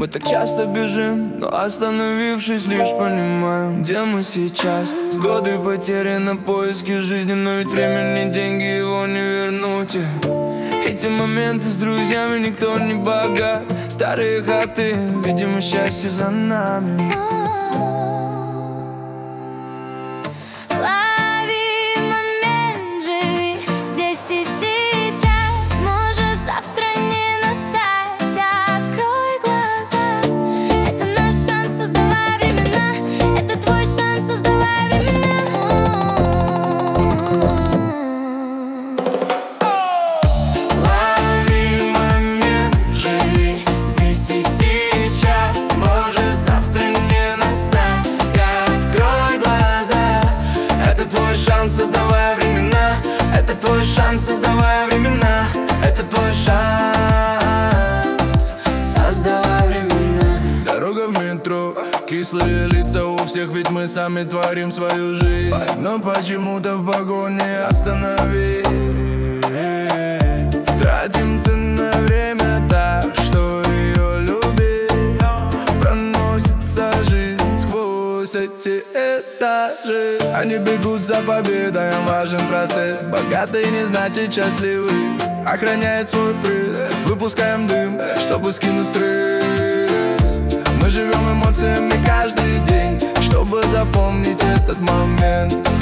Мы так часто бежим, но остановившись, лишь понимаем, где мы сейчас. Годы потери на поиске жизни, но ведь время не деньги, его не вернуть. Эти моменты с друзьями никто не богат. Старые хаты, видимо, счастье за нами. Создавая времена, это твой шанс, создавая времена, это твой шанс, создавая времена. Дорога в метро, кислые лица у всех, ведь мы сами творим свою жизнь. Но почему-то в погоне остановить. Тратим ценное время так, что ее любить. Проносится жизнь сквозь эти этажи. Они бегут за победой, им важен процесс. Богатый не значит счастливый, охраняет свой приз. Выпускаем дым, чтобы скинуть стресс. Мы живем эмоциями каждый день, чтобы запомнить этот момент.